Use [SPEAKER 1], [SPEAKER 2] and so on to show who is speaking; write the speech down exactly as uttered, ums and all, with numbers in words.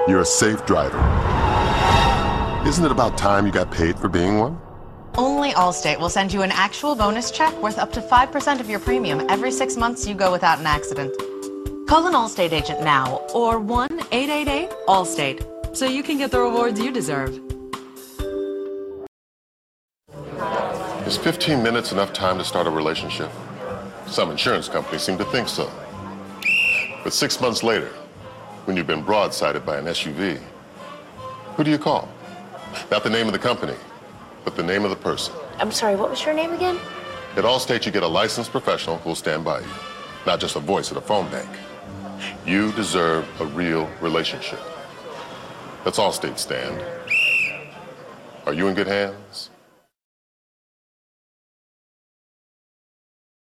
[SPEAKER 1] You're a safe driver. Isn't it about time you got paid for being one?
[SPEAKER 2] Only Allstate will send you an actual bonus check worth up to five percent of your premium every six months you go without an accident. Call an Allstate agent now or one eight eight eight Allstate so you can get the rewards you deserve.
[SPEAKER 1] Is fifteen minutes enough time to start a relationship? Some insurance companies seem to think so. But six months later, when you've been broadsided by an S U V, who do you call? Not the name of the company, but the name of the person.
[SPEAKER 3] I'm sorry, what was your name again?
[SPEAKER 1] At Allstate, you get a licensed professional who'll stand by you, not just a voice at a phone bank. You deserve a real relationship. That's Allstate, Stan. Are you in good hands?